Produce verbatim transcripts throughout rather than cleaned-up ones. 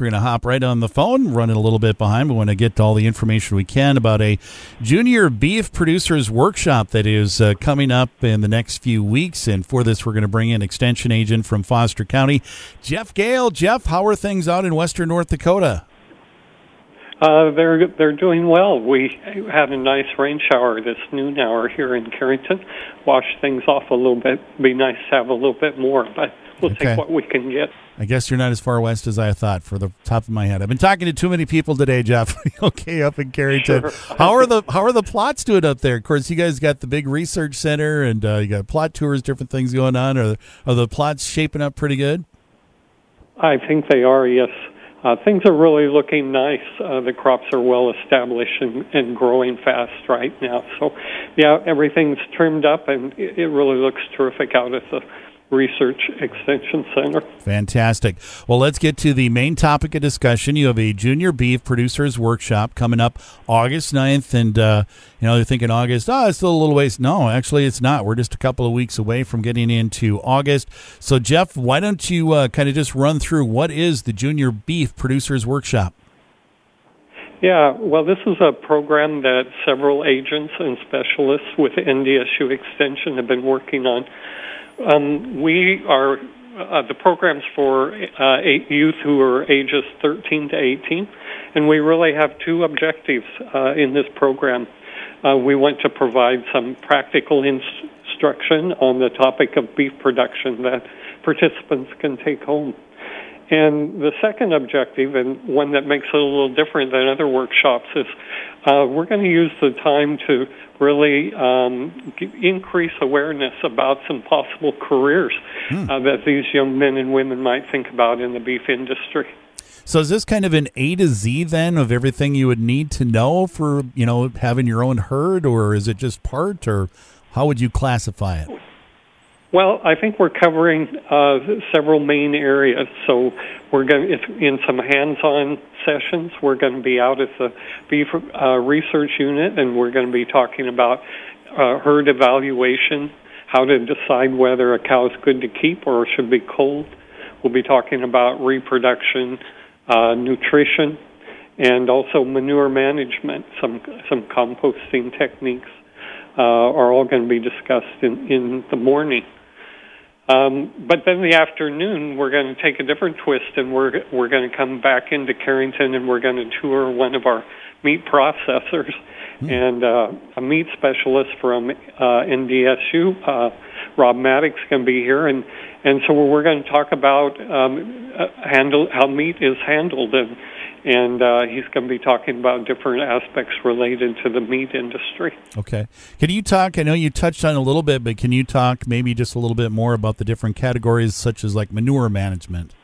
We're going to hop right on the phone, running a little bit behind. We want to get all the information we can about a junior beef producers workshop that is uh, coming up in the next few weeks. And for this, we're going to bring in extension agent from Foster County, Jeff Gale. Jeff, how are things out in western North Dakota? Uh, they're they're doing well. We had a nice rain shower this noon hour here in Carrington. Washed things off a little bit. Be nice to have a little bit more, but we'll Okay. take what we can get. I guess you're not as far west as I thought for the top of my head. I've been talking to too many people today, Jeff. Okay, up in Carrington. Sure. How are the how are the plots doing up there? Of course, you guys got the big research center, and uh, you got plot tours, different things going on. Are, are the plots shaping up pretty good? I think they are, yes. Uh, things are really looking nice. Uh, the crops are well established and, and growing fast right now. So, yeah, everything's trimmed up, and it, it really looks terrific out at the Research Extension Center. Fantastic. Well, let's get to the main topic of discussion. You have a junior beef producers workshop coming up August ninth, and uh, you know, you're thinking August, oh, it's still a little ways. No, actually, it's not. We're just a couple of weeks away from getting into August. So, Jeff, why don't you uh, kind of just run through what is the junior beef producers workshop? Yeah, well, this is a program that several agents and specialists with N D S U Extension have been working on. Um, we are, uh, the program's for uh, eight youth who are ages thirteen to eighteen, and we really have two objectives uh, in this program. Uh, we want to provide some practical instruction on the topic of beef production that participants can take home. And the second objective, and one that makes it a little different than other workshops, is uh, we're going to use the time to really um, g- increase awareness about some possible careers Hmm. uh, that these young men and women might think about in the beef industry. So is this kind of an A to Z then of everything you would need to know for, you know, having your own herd, or is it just part, or how would you classify it? Well, I think we're covering uh, several main areas. So we're going to, in some hands-on sessions, we're going to be out at the beef uh, research unit, and we're going to be talking about uh, herd evaluation, how to decide whether a cow is good to keep or should be culled. We'll be talking about reproduction, uh, nutrition, and also manure management. Some some composting techniques uh, are all going to be discussed in, in the morning. Um, but then the afternoon, we're going to take a different twist, and we're we're going to come back into Carrington, and we're going to tour one of our meat processors, mm. and uh, a meat specialist from uh, N D S U, uh, Rob Maddox, can be here, and and so we're going to talk about um, uh, handle how meat is handled, and and uh, he's going to be talking about different aspects related to the meat industry. Okay. Can you talk, I know you touched on it a little bit, but can you talk maybe just a little bit more about the different categories such as like manure management?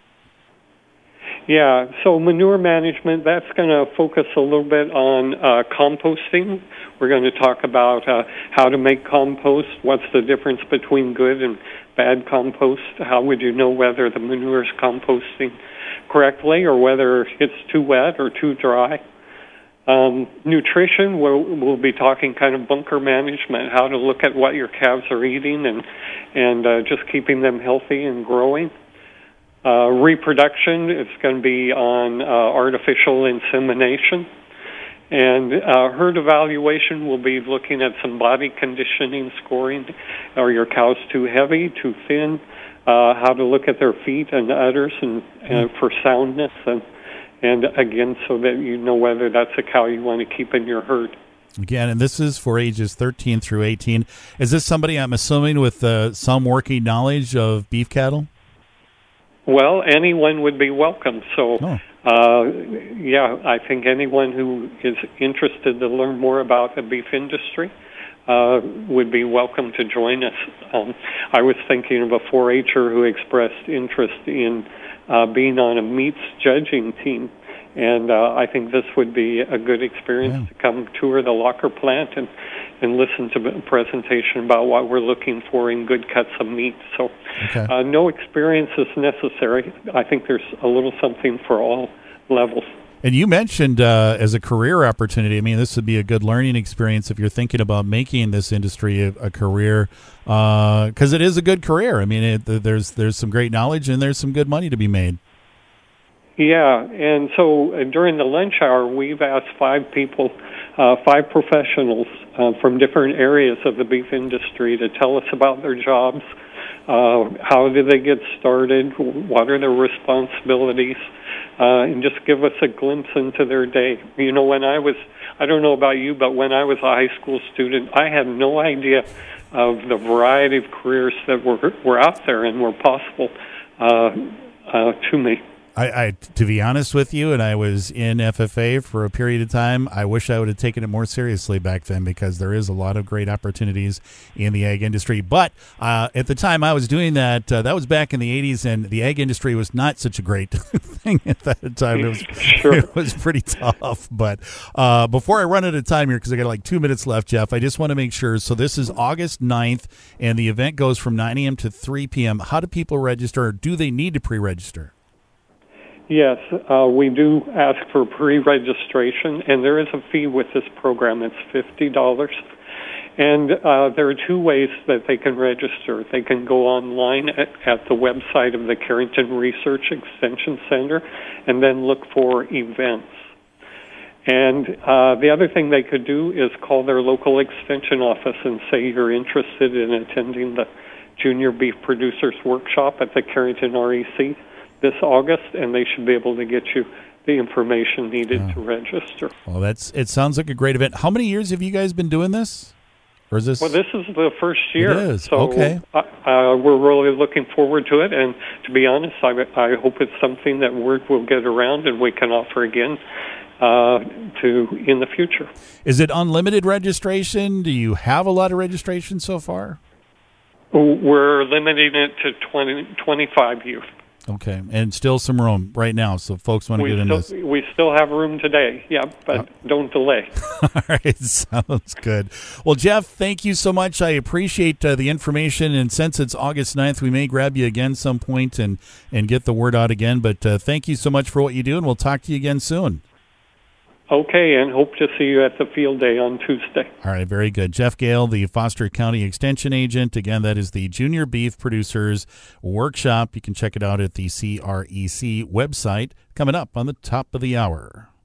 Yeah, so manure management, that's going to focus a little bit on uh, composting. We're going to talk about uh, how to make compost, what's the difference between good and bad compost, how would you know whether the manure is composting correctly or whether it's too wet or too dry. Um, nutrition, we'll, we'll be talking kind of bunker management, how to look at what your calves are eating and, and uh, just keeping them healthy and growing. Uh, reproduction, it's going to be on uh, artificial insemination. And uh, herd evaluation, we'll be looking at some body conditioning scoring. Are your cows too heavy, too thin? Uh, how to look at their feet and udders and, and for soundness. And, and again, so that you know whether that's a cow you want to keep in your herd. Again, and this is for ages thirteen through eighteen. Is this somebody, I'm assuming, with uh, some working knowledge of beef cattle? Well, anyone would be welcome. So, oh. uh, yeah, I think anyone who is interested to learn more about the beef industry uh, would be welcome to join us. Um, I was thinking of a four H-er who expressed interest in uh, being on a meats judging team. And uh, I think this would be a good experience yeah. to come tour the locker plant and, and listen to a presentation about what we're looking for in good cuts of meat. So okay. uh, no experience is necessary. I think there's a little something for all levels. And you mentioned uh, as a career opportunity, I mean, this would be a good learning experience if you're thinking about making this industry a, a career, because uh, it is a good career. I mean, it, there's there's some great knowledge and there's some good money to be made. Yeah, and so uh, during the lunch hour, we've asked five people, uh, five professionals uh, from different areas of the beef industry to tell us about their jobs. Uh, how did they get started? What are their responsibilities? Uh, and just give us a glimpse into their day. You know, when I was, I don't know about you, but when I was a high school student, I had no idea of the variety of careers that were were out there and were possible uh, uh, to me. I, I, to be honest with you, and I was in F F A for a period of time, I wish I would have taken it more seriously back then, because there is a lot of great opportunities in the ag industry. But uh, at the time I was doing that, uh, that was back in the eighties, and the ag industry was not such a great thing at that time. It was, sure. It was pretty tough. But uh, before I run out of time here, because I got like two minutes left, Jeff, I just want to make sure. So this is August ninth, and the event goes from nine a.m. to three p.m. How do people register, or do they need to pre-register? Yes, uh, we do ask for pre-registration, and there is a fee with this program. It's fifty dollars. And uh, there are two ways that they can register. They can go online at, at the website of the Carrington Research Extension Center and then look for events. And uh, the other thing they could do is call their local extension office and say you're interested in attending the Junior Beef Producers Workshop at the Carrington R E C this August, and they should be able to get you the information needed yeah. to register. Well, that's it sounds like a great event. How many years have you guys been doing this? Or is this? Well, this is the first year. It is. So okay. Uh, uh, we're really looking forward to it, and to be honest, I, I hope it's something that word will get around and we can offer again uh, to in the future. Is it unlimited registration? Do you have a lot of registration so far? We're limiting it to twenty, twenty-five youth. Okay, and still some room right now, so folks want to we get in still, this. We still have room today, yeah, but uh, don't delay. All right, sounds good. Well, Jeff, thank you so much. I appreciate uh, the information, and since it's August ninth, we may grab you again some point and, and get the word out again, but uh, thank you so much for what you do, and we'll talk to you again soon. Okay, and hope to see you at the field day on Tuesday. All right, very good. Jeff Gale, the Foster County Extension Agent. Again, that is the Junior Beef Producers Workshop. You can check it out at the C R E C website. Coming up on the top of the hour.